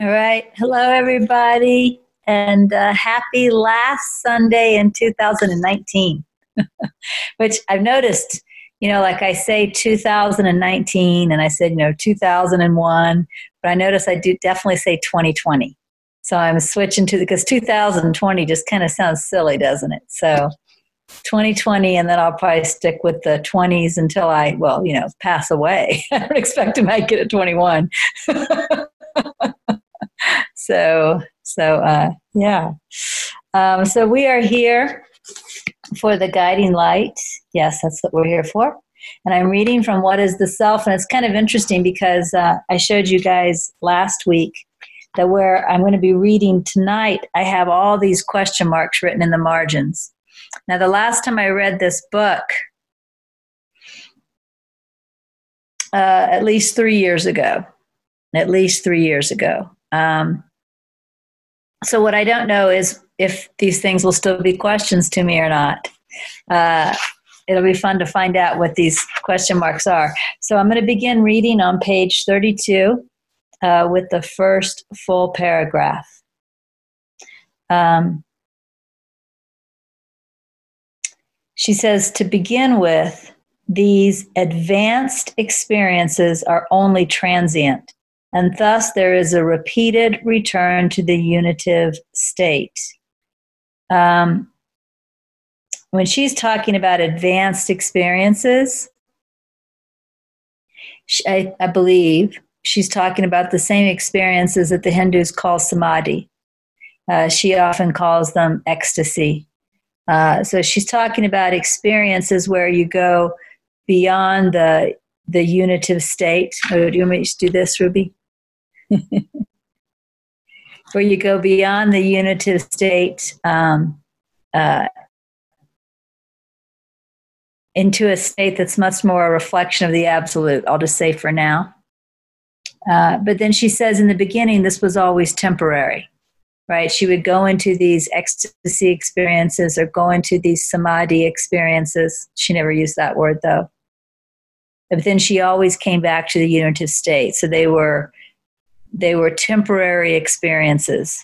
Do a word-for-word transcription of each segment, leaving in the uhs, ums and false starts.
All right. Hello, everybody, and uh, happy last Sunday in two thousand nineteen, which I've noticed, you know, like I say two thousand nineteen and I said, you know, two thousand one, but I notice I do definitely say twenty twenty. So I'm switching to, because two thousand twenty just kind of sounds silly, doesn't it? So twenty twenty, and then I'll probably stick with the twenties until I, well, you know, pass away. I don't expect to make it at twenty-one. So, so uh, yeah. Um, so we are here for the guiding light. Yes, that's what we're here for. And I'm reading from What is the Self? And it's kind of interesting because uh, I showed you guys last week that where I'm going to be reading tonight, I have all these question marks written in the margins. Now, the last time I read this book, uh, at least three years ago, at least three years ago. Um, so what I don't know is if these things will still be questions to me or not. Uh, it'll be fun to find out what these question marks are. So I'm going to begin reading on page thirty-two uh, with the first full paragraph. Um, she says, to begin with, these advanced experiences are only transient, and thus there is a repeated return to the unitive state. Um, when she's talking about advanced experiences, she, I, I believe she's talking about the same experiences that the Hindus call samadhi. Uh, she often calls them ecstasy. Uh, so she's talking about experiences where you go beyond the the unitive state. Oh, do you want me to do this, Ruby? Where you go beyond the unitive state um, uh, into a state that's much more a reflection of the absolute. I'll just say for now. Uh, but then she says in the beginning, this was always temporary, right? She would go into these ecstasy experiences or go into these samadhi experiences. She never used that word, though. But then she always came back to the unitive state. So they were They were temporary experiences.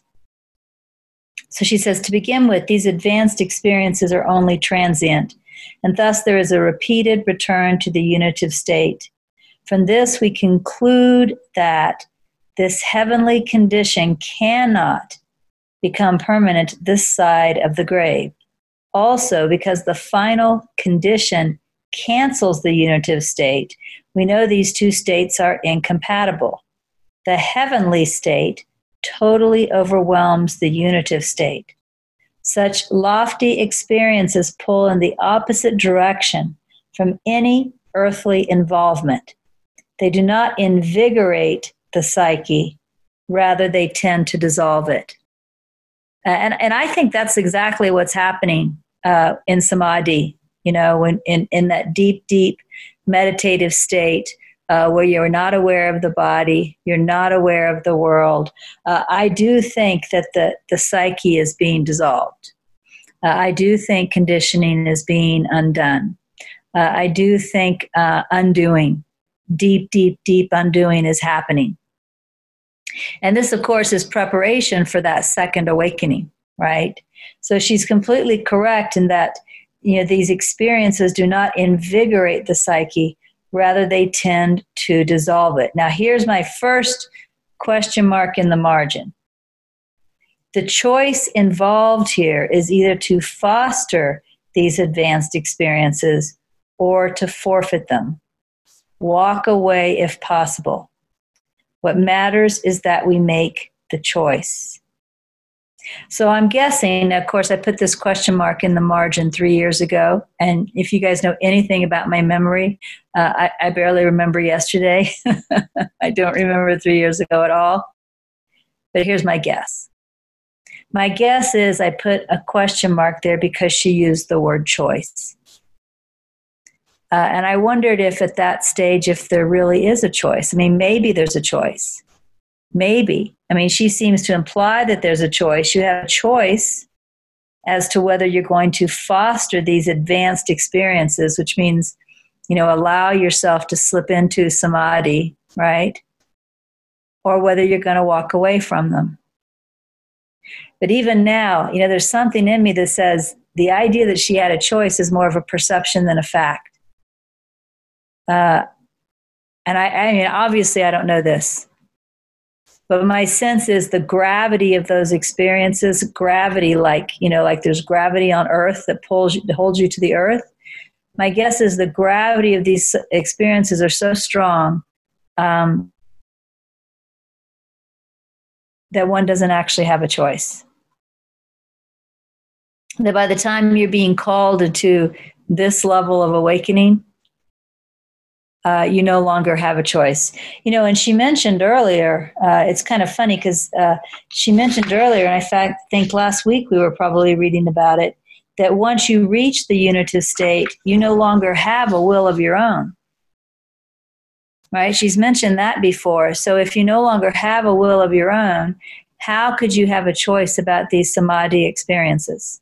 So she says, to begin with, these advanced experiences are only transient, and thus there is a repeated return to the unitive state. From this, we conclude that this heavenly condition cannot become permanent this side of the grave. Also, because the final condition cancels the unitive state, we know these two states are incompatible. The heavenly state totally overwhelms the unitive state. Such lofty experiences pull in the opposite direction from any earthly involvement. They do not invigorate the psyche, rather they tend to dissolve it. And, and I think that's exactly what's happening uh, in samadhi, you know, when, in, in that deep, deep meditative state. Uh, where you're not aware of the body, you're not aware of the world. Uh, I do think that the, the psyche is being dissolved. Uh, I do think conditioning is being undone. Uh, I do think uh, undoing, deep, deep, deep undoing is happening. And this, of course, is preparation for that second awakening, right? So she's completely correct in that, you know, these experiences do not invigorate the psyche, rather they tend to dissolve it. Now, here's my first question mark in the margin. The choice involved here is either to foster these advanced experiences or to forfeit them. Walk away if possible. What matters is that we make the choice. So I'm guessing, of course, I put this question mark in the margin three years ago. And if you guys know anything about my memory, uh, I, I barely remember yesterday. I don't remember three years ago at all. But here's my guess. My guess is I put a question mark there because she used the word choice. Uh, and I wondered if at that stage, if there really is a choice. I mean, maybe there's a choice. Maybe. I mean, she seems to imply that there's a choice. You have a choice as to whether you're going to foster these advanced experiences, which means, you know, allow yourself to slip into samadhi, right? or whether you're going to walk away from them. But even now, you know, there's something in me that says the idea that she had a choice is more of a perception than a fact. Uh, and I, I mean, obviously, I don't know this. But my sense is the gravity of those experiences, gravity, like, you know, like there's gravity on earth that pulls you, that holds you to the earth. My guess is the gravity of these experiences are so strong um, that one doesn't actually have a choice. That by the time you're being called into this level of awakening, uh, you no longer have a choice. You know, and she mentioned earlier, uh, it's kind of funny because uh, she mentioned earlier, and I fact, think last week we were probably reading about it, that once you reach the unitive state, you no longer have a will of your own. Right? She's mentioned that before. So if you no longer have a will of your own, how could you have a choice about these samadhi experiences?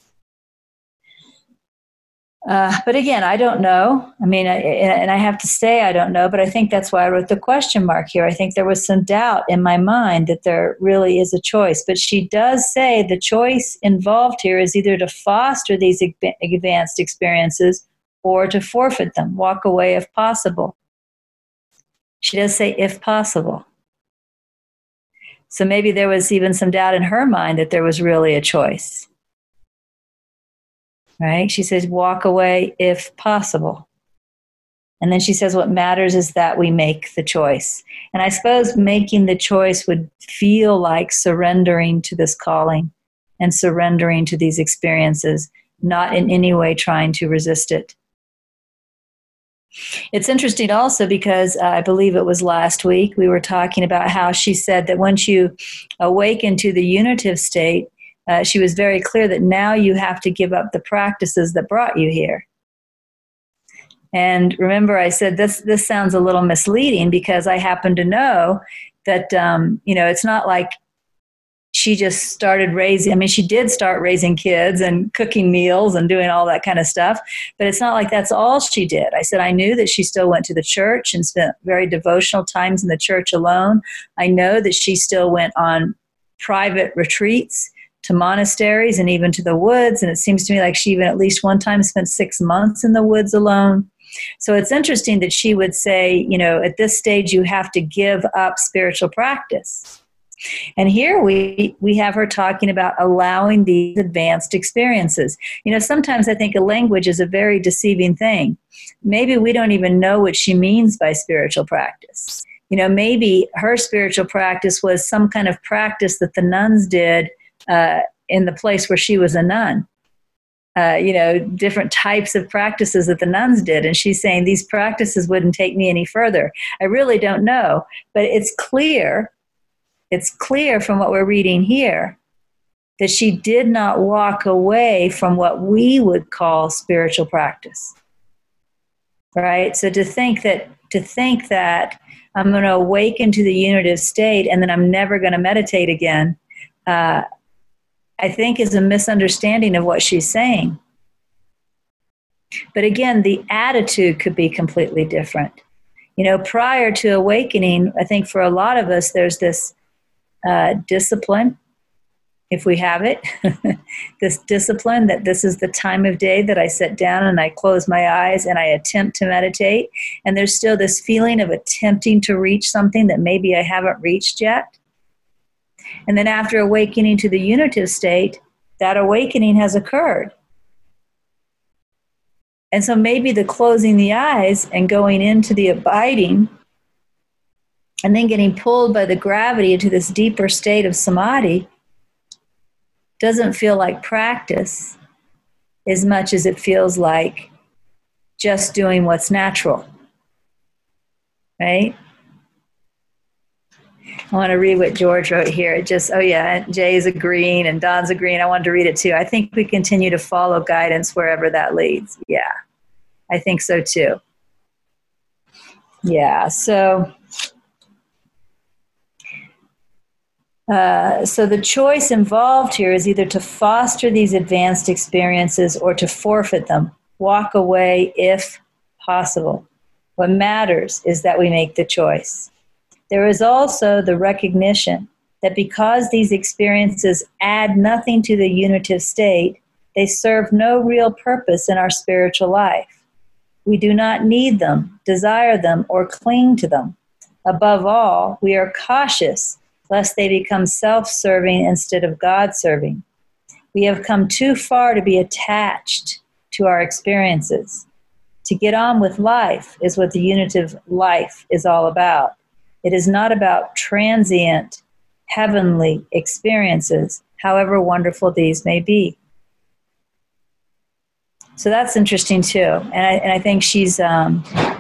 Uh, but again, I don't know. I mean, I, and I have to say I don't know, but I think that's why I wrote the question mark here. I think there was some doubt in my mind that there really is a choice. But she does say the choice involved here is either to foster these advanced experiences or to forfeit them, walk away if possible. She does say if possible. So maybe there was even some doubt in her mind that there was really a choice. Right? She says, walk away if possible. And then she says, what matters is that we make the choice. And I suppose making the choice would feel like surrendering to this calling and surrendering to these experiences, not in any way trying to resist it. It's interesting also because uh, I believe it was last week, we were talking about how she said that once you awaken to the unitive state, Uh, she was very clear that now you have to give up the practices that brought you here. And remember, I said this this sounds a little misleading because I happen to know that, um, you know, it's not like she just started raising, I mean, she did start raising kids and cooking meals and doing all that kind of stuff, but it's not like that's all she did. I said I knew that she still went to the church and spent very devotional times in the church alone. I know that she still went on private retreats to monasteries and even to the woods. And it seems to me like she even at least one time spent six months in the woods alone. So it's interesting that she would say, you know, at this stage, you have to give up spiritual practice. And here we, we have her talking about allowing these advanced experiences. You know, sometimes I think a language is a very deceiving thing. Maybe we don't even know what she means by spiritual practice. You know, maybe her spiritual practice was some kind of practice that the nuns did Uh, in the place where she was a nun, uh, you know, different types of practices that the nuns did. And she's saying these practices wouldn't take me any further. I really don't know, but it's clear, it's clear from what we're reading here that she did not walk away from what we would call spiritual practice, right? So to think that, to think that I'm going to awaken to the unitive state and then I'm never going to meditate again, uh, I think is a misunderstanding of what she's saying. But again, the attitude could be completely different. You know, prior to awakening, I think for a lot of us, there's this uh, discipline, if we have it, this discipline that this is the time of day that I sit down and I close my eyes and I attempt to meditate. And there's still this feeling of attempting to reach something that maybe I haven't reached yet. And then after awakening to the unitive state, that awakening has occurred. And so maybe the closing the eyes and going into the abiding and then getting pulled by the gravity into this deeper state of samadhi doesn't feel like practice as much as it feels like just doing what's natural, right? I want to read what George wrote here. It just, oh yeah, Jay's agreeing and Don's agreeing. I wanted to read it too. I think we continue to follow guidance wherever that leads. Yeah, I think so too. Yeah, so uh, so the choice involved here is either to foster these advanced experiences or to forfeit them, walk away if possible. What matters is that we make the choice. There is also the recognition that because these experiences add nothing to the unitive state, they serve no real purpose in our spiritual life. We do not need them, desire them, or cling to them. Above all, we are cautious lest they become self-serving instead of God-serving. We have come too far to be attached to our experiences. To get on with life is what the unitive life is all about. It is not about transient, heavenly experiences, however wonderful these may be. So that's interesting too. And I, and I think she's um,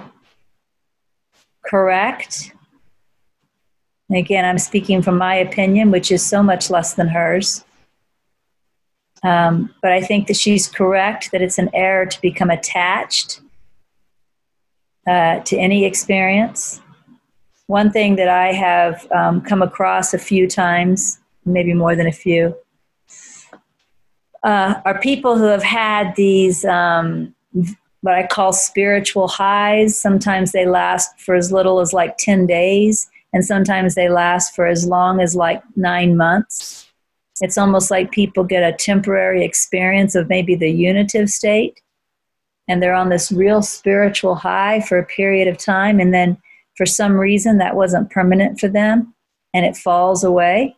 correct. And again, I'm speaking from my opinion, which is so much less than hers. Um, but I think that she's correct that it's an error to become attached uh, to any experience. One thing that I have um, come across a few times, maybe more than a few, uh, are people who have had these, um, what I call spiritual highs. Sometimes they last for as little as like ten days, and sometimes they last for as long as like nine months. It's almost like people get a temporary experience of maybe the unitive state, and they're on this real spiritual high for a period of time, and then for some reason that wasn't permanent for them, and it falls away.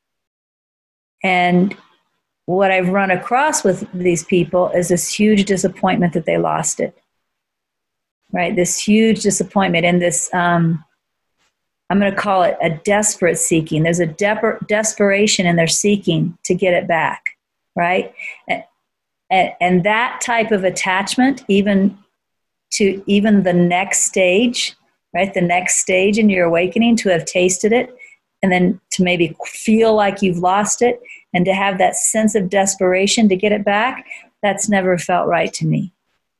And what I've run across with these people is this huge disappointment that they lost it, right? This huge disappointment and this, um, I'm going to call it a desperate seeking. There's a de- desperation in their seeking to get it back, right? And, and that type of attachment, even to even the next stage, right? The next stage in your awakening, to have tasted it and then to maybe feel like you've lost it and to have that sense of desperation to get it back, that's never felt right to me.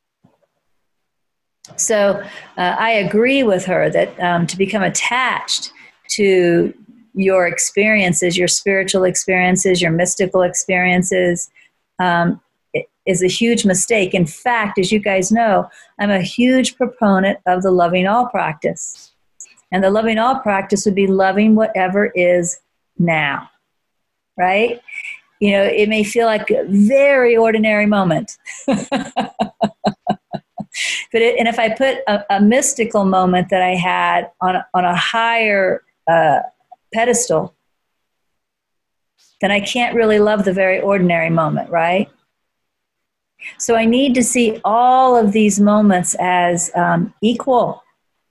So uh, I agree with her that um, to become attached to your experiences, your spiritual experiences, your mystical experiences, um, is a huge mistake. In fact, as you guys know, I'm a huge proponent of the loving all practice. And the loving all practice would be loving whatever is now, right? You know, it may feel like a very ordinary moment. But it, and if I put a, a mystical moment that I had on a, on a higher uh, pedestal, then I can't really love the very ordinary moment, right? So I need to see all of these moments as um, equal.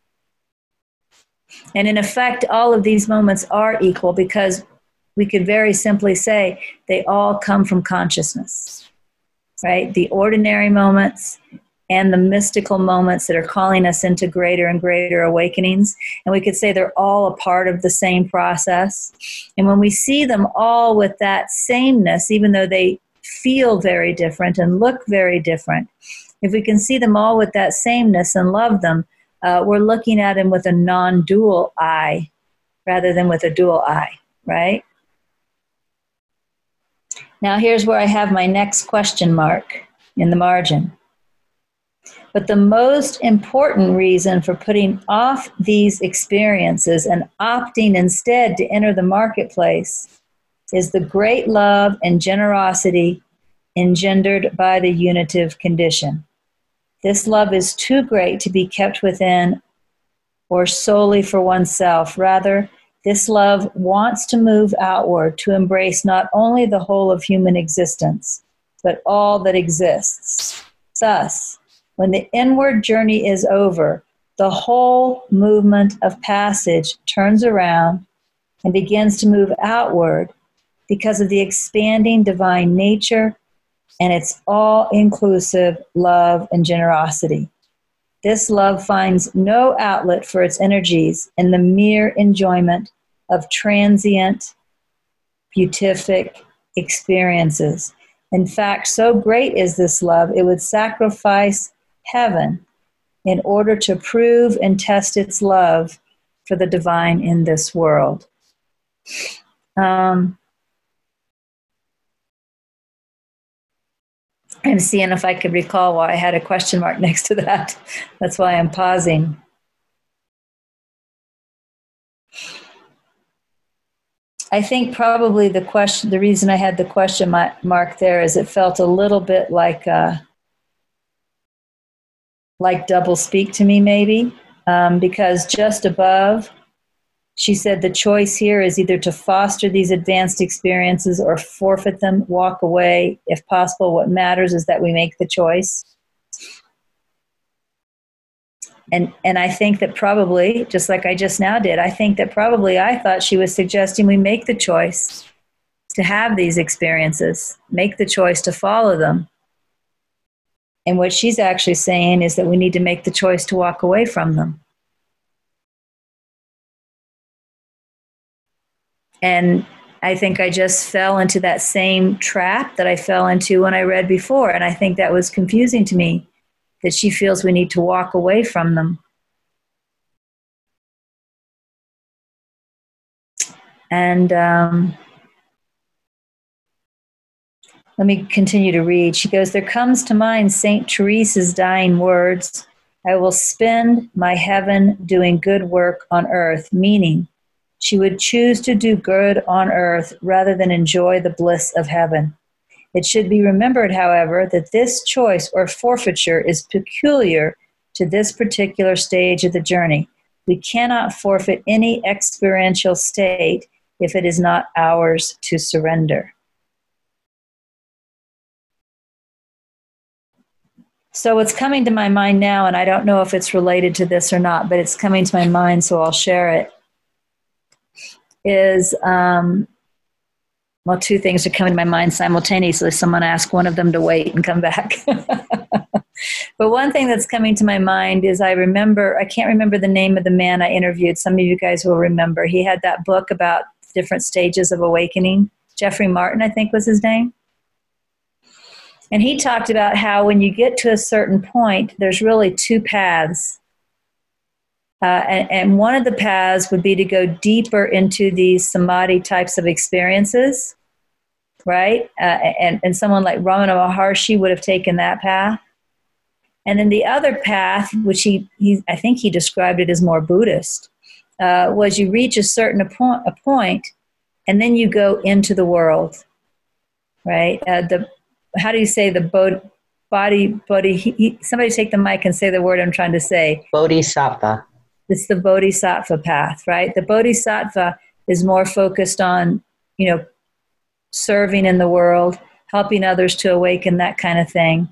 And in effect, all of these moments are equal because we could very simply say they all come from consciousness, right? The ordinary moments and the mystical moments that are calling us into greater and greater awakenings. And we could say they're all a part of the same process. And when we see them all with that sameness, even though they feel very different and look very different, if we can see them all with that sameness and love them, uh, we're looking at them with a non-dual eye rather than with a dual eye, right? Now here's where I have my next question mark in the margin. But the most important reason for putting off these experiences and opting instead to enter the marketplace is the great love and generosity engendered by the unitive condition. This love is too great to be kept within or solely for oneself. Rather, this love wants to move outward to embrace not only the whole of human existence, but all that exists. Thus, when the inward journey is over, the whole movement of passage turns around and begins to move outward because of the expanding divine nature and its all-inclusive love and generosity. This love finds no outlet for its energies in the mere enjoyment of transient, beatific experiences. In fact, so great is this love, it would sacrifice heaven in order to prove and test its love for the divine in this world. Um, I'm seeing if I could recall why I had a question mark next to that. That's why I'm pausing. I think probably the question, the reason I had the question mark there is it felt a little bit like uh, like double speak to me, maybe, um, because just above, she said the choice here is either to foster these advanced experiences or forfeit them, walk away. If possible, what matters is that we make the choice. And and I think that probably, just like I just now did, I think that probably I thought she was suggesting we make the choice to have these experiences, make the choice to follow them. And what she's actually saying is that we need to make the choice to walk away from them. And I think I just fell into that same trap that I fell into when I read before. And I think that was confusing to me, that she feels we need to walk away from them. And um, let me continue to read. She goes, there comes to mind Saint Teresa's dying words, I will spend my heaven doing good work on earth, meaning she would choose to do good on earth rather than enjoy the bliss of heaven. It should be remembered, however, that this choice or forfeiture is peculiar to this particular stage of the journey. We cannot forfeit any experiential state if it is not ours to surrender. So what's coming to my mind now, and I don't know if it's related to this or not, but it's coming to my mind, so I'll share it, is, um, well, two things are coming to my mind simultaneously. Someone asked one of them to wait and come back. But one thing that's coming to my mind is I remember, I can't remember the name of the man I interviewed. Some of you guys will remember. He had that book about different stages of awakening. Jeffrey Martin, I think was his name. And he talked about how when you get to a certain point, there's really two paths. Uh, and, and one of the paths would be to go deeper into these samadhi types of experiences, right? Uh, and, and someone like Ramana Maharshi would have taken that path. And then the other path, which he, he I think he described it as more Buddhist, uh, was you reach a certain point, a point, and then you go into the world, right? Uh, the how do you say the bod, body, body, he, he, somebody take the mic and say the word I'm trying to say. Bodhisattva. It's the bodhisattva path, right? The bodhisattva is more focused on, you know, serving in the world, helping others to awaken, that kind of thing.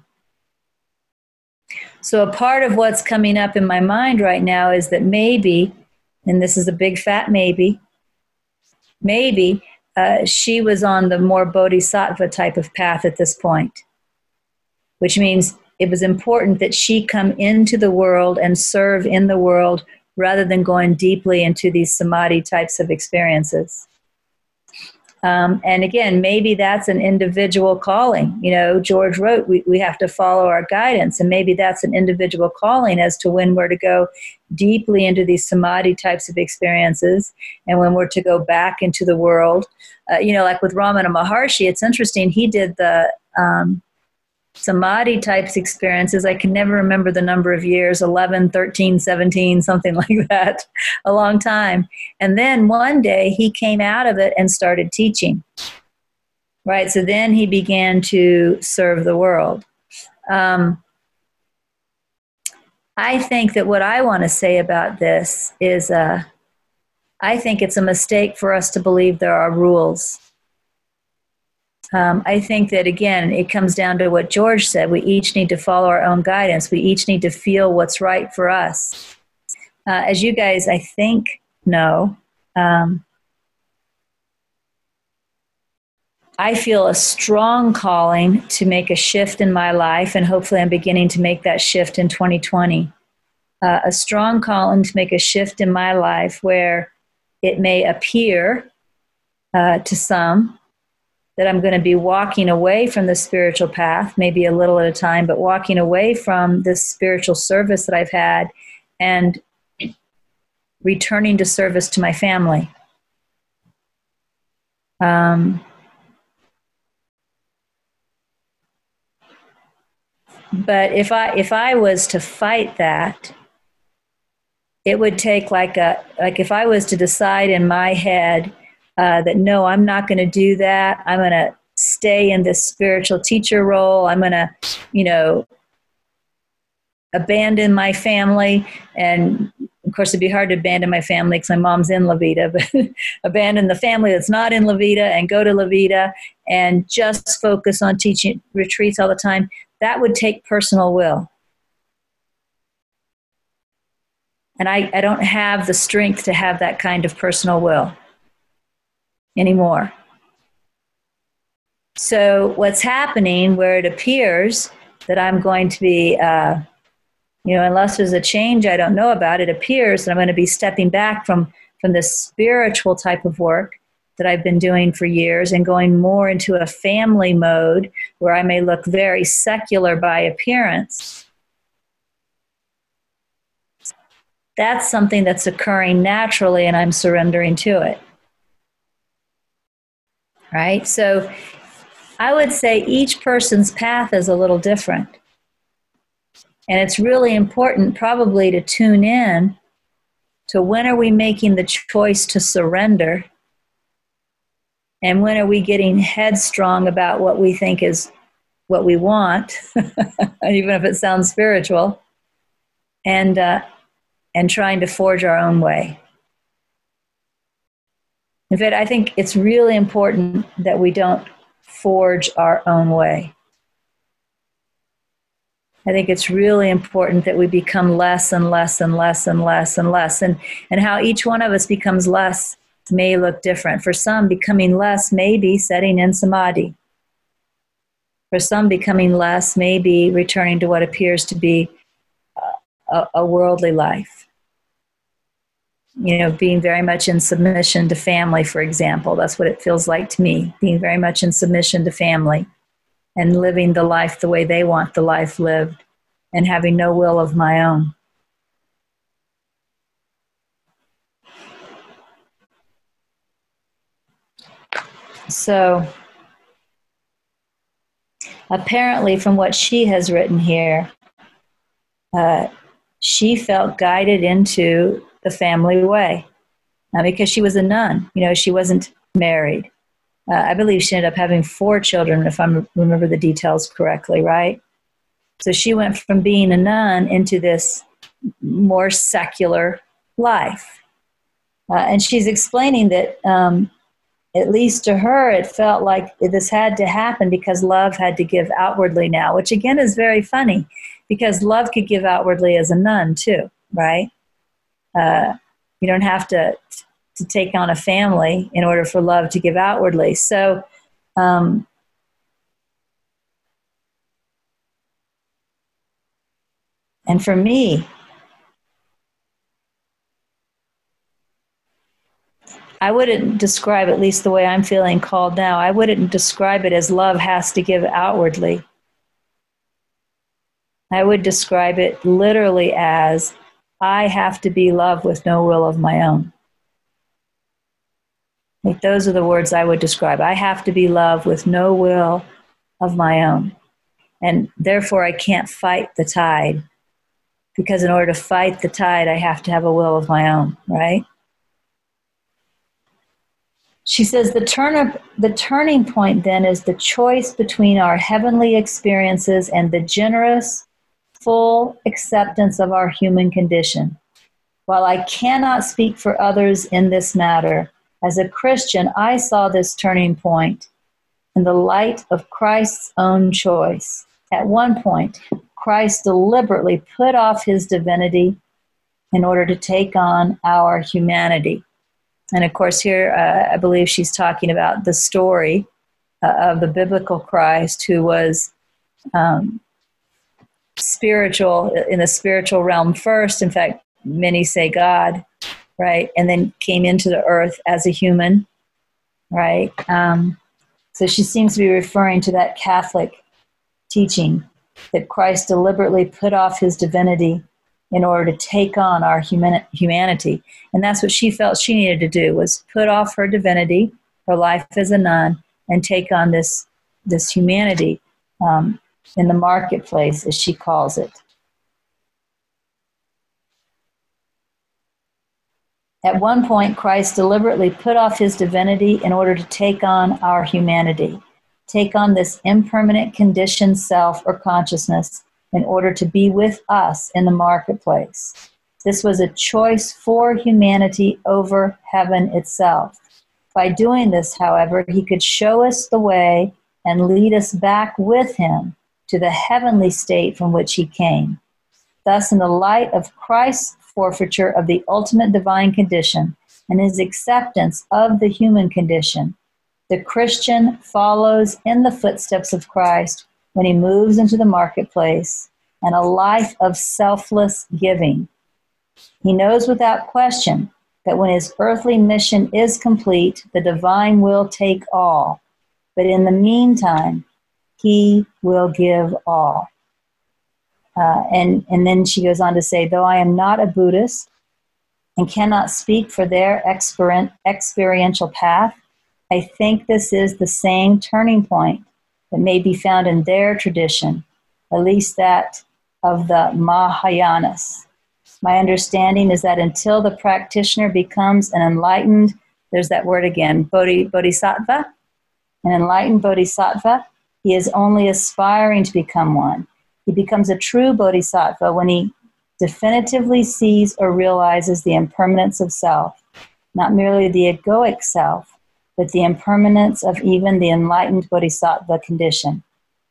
So a part of what's coming up in my mind right now is that maybe, and this is a big fat maybe, maybe uh, she was on the more bodhisattva type of path at this point, which means it was important that she come into the world and serve in the world rather than going deeply into these samadhi types of experiences. Um, and again, maybe that's an individual calling. You know, George wrote, we, we have to follow our guidance. And maybe that's an individual calling as to when we're to go deeply into these samadhi types of experiences and when we're to go back into the world. Uh, you know, like with Ramana Maharshi, it's interesting. He did the um, samadhi types experiences. I can never remember the number of years, eleven, thirteen, seventeen, something like that, a long time. And then one day he came out of it and started teaching, right? So then he began to serve the world. Um, I think that what I want to say about this is uh, I think it's a mistake for us to believe there are rules. Um, I think that, again, it comes down to what George said. We each need to follow our own guidance. We each need to feel what's right for us. Uh, as you guys, I think, know, um, I feel a strong calling to make a shift in my life, and hopefully I'm beginning to make that shift in twenty twenty. Uh, a strong calling to make a shift in my life where it may appear uh, to some that I'm going to be walking away from the spiritual path, maybe a little at a time, but walking away from this spiritual service that I've had and returning to service to my family. Um, but if I if I was to fight that, it would take like a like if I was to decide in my head, uh, that, no, I'm not going to do that. I'm going to stay in this spiritual teacher role. I'm going to, you know, abandon my family. And of course, it'd be hard to abandon my family because my mom's in Levita, but abandon the family that's not in Levita and go to Levita and just focus on teaching retreats all the time. That would take personal will. And I, I don't have the strength to have that kind of personal will anymore. So what's happening, where it appears that I'm going to be, uh, you know, unless there's a change I don't know about, it appears that I'm going to be stepping back from, from this spiritual type of work that I've been doing for years and going more into a family mode where I may look very secular by appearance. That's something that's occurring naturally, and I'm surrendering to it. Right? So I would say each person's path is a little different. And it's really important probably to tune in to when are we making the choice to surrender, and when are we getting headstrong about what we think is what we want, even if it sounds spiritual, and uh, and trying to forge our own way. In fact, I think it's really important that we don't forge our own way. I think it's really important that we become less and less and less and less and less. And, and how each one of us becomes less may look different. For some, becoming less may be setting in samadhi. For some, becoming less may be returning to what appears to be a, a worldly life. You know, being very much in submission to family, for example. That's what it feels like to me, being very much in submission to family and living the life the way they want the life lived and having no will of my own. So, apparently from what she has written here, uh, she felt guided into the family way. Now, because she was a nun, you know, she wasn't married. Uh, I believe she ended up having four children, if I remember the details correctly, right? So she went from being a nun into this more secular life. Uh, and she's explaining that, um, at least to her, it felt like this had to happen because love had to give outwardly now, which again is very funny because love could give outwardly as a nun too, right? Uh, you don't have to to take on a family in order for love to give outwardly. So, um, and for me, I wouldn't describe, at least the way I'm feeling called now, I wouldn't describe it as love has to give outwardly. I would describe it literally as I have to be love with no will of my own. Like those are the words I would describe. I have to be love with no will of my own. And therefore I can't fight the tide, because in order to fight the tide, I have to have a will of my own, right? She says the, turn of, the turning point then is the choice between our heavenly experiences and the generous, full acceptance of our human condition. While I cannot speak for others in this matter, as a Christian, I saw this turning point in the light of Christ's own choice. At one point, Christ deliberately put off his divinity in order to take on our humanity. And of course, here uh, I believe she's talking about the story uh, of the biblical Christ who was um, spiritual, in the spiritual realm first. In fact, many say God, right? And then came into the earth as a human, right? Um, so she seems to be referring to that Catholic teaching that Christ deliberately put off his divinity in order to take on our human, humanity. And that's what she felt she needed to do, was put off her divinity, her life as a nun, and take on this, this humanity um, in the marketplace, as she calls it. At one point, Christ deliberately put off his divinity in order to take on our humanity, take on this impermanent conditioned self or consciousness in order to be with us in the marketplace. This was a choice for humanity over heaven itself. By doing this, however, he could show us the way and lead us back with him to the heavenly state from which he came. Thus, in the light of Christ's forfeiture of the ultimate divine condition and his acceptance of the human condition, the Christian follows in the footsteps of Christ when he moves into the marketplace and a life of selfless giving. He knows without question that when his earthly mission is complete, the divine will take all. But in the meantime, he will give all. Uh, and, and then she goes on to say, though I am not a Buddhist and cannot speak for their exper- experiential path, I think this is the same turning point that may be found in their tradition, at least that of the Mahayanas. My understanding is that until the practitioner becomes an enlightened, there's that word again, bodhi, bodhisattva, an enlightened bodhisattva, he is only aspiring to become one. He becomes a true bodhisattva when he definitively sees or realizes the impermanence of self, not merely the egoic self, but the impermanence of even the enlightened bodhisattva condition.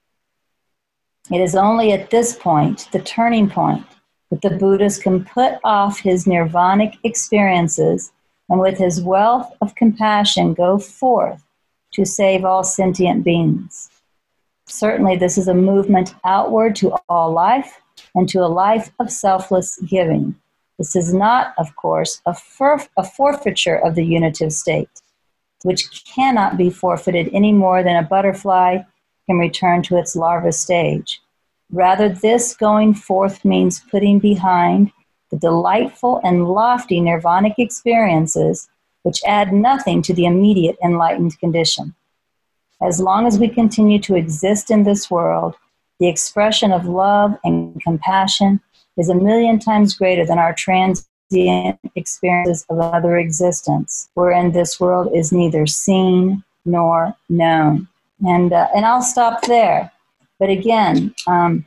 It is only at this point, the turning point, that the Buddhist can put off his nirvanic experiences and with his wealth of compassion go forth to save all sentient beings. Certainly, this is a movement outward to all life and to a life of selfless giving. This is not, of course, a, forf- a forfeiture of the unitive state, which cannot be forfeited any more than a butterfly can return to its larva stage. Rather, this going forth means putting behind the delightful and lofty nirvanic experiences which add nothing to the immediate enlightened condition. As long as we continue to exist in this world, the expression of love and compassion is a million times greater than our transient experiences of other existence, wherein this world is neither seen nor known. And uh, and I'll stop there. But again, um,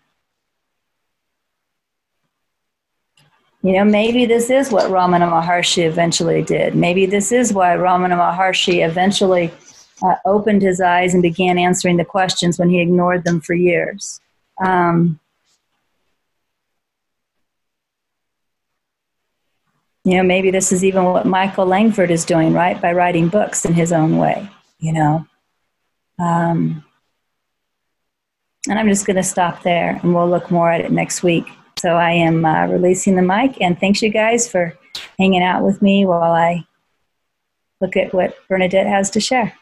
you know, maybe this is what Ramana Maharshi eventually did. Maybe this is why Ramana Maharshi eventually uh, opened his eyes and began answering the questions when he ignored them for years. Um, you know, maybe this is even what Michael Langford is doing, right? By writing books in his own way, you know. Um, and I'm just going to stop there, and we'll look more at it next week. So I am uh, releasing the mic, and thanks you guys for hanging out with me while I look at what Bernadette has to share.